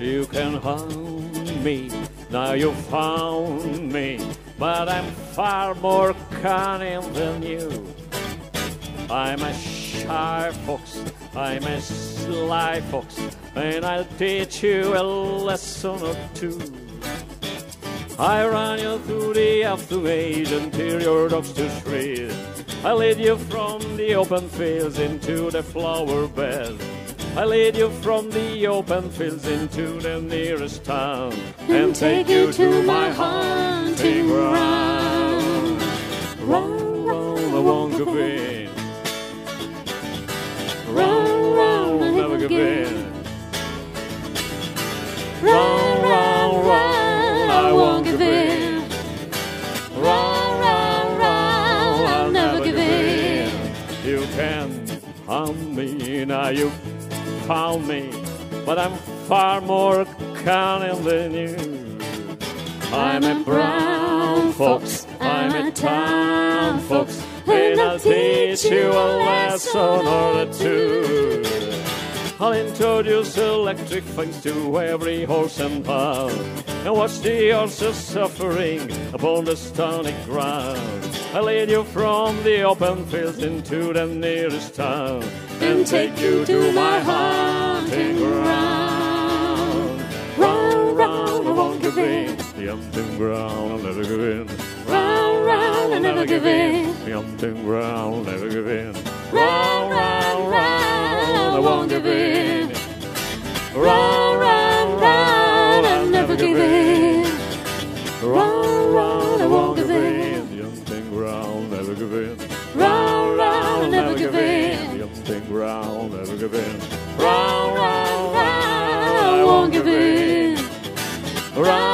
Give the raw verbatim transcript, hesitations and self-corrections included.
You can hunt me, now you found me, but I'm far more cunning than you. I'm a shy fox, I'm a sly fox, and I'll teach you a lesson or two. I run you through the aftermath and tear your dogs to shreds. I lead you from the open fields into the flower bed. I lead you from the open fields into the nearest town and take you to my hunting ground. Round, round, I won't give in. Round, round, I never give in. Round, round, round, I won't give in. Round, round, round, I'll never give in. You can hunt me, now you found me, but I'm far more cunning than you. I'm a brown fox, I'm a town fox, and I'll teach you a lesson or two. I'll introduce electric fence to every horse and pound, and watch the horses suffering upon the stony ground. I'll lead you from the open fields into the nearest town and take you to my hunting ground. Round, round, I won't give in. The hunting ground, I'll never give in. Round, round, I never give in. The hunting ground, I'll never give in. Round, round, round, I won't give in. Round, round, round, I'll never give in. Round, round, I won't give in. The hunting ground, never give in. Round, round, never give in. The hunting ground, never give in. Round, round, round, I won't give in. Round,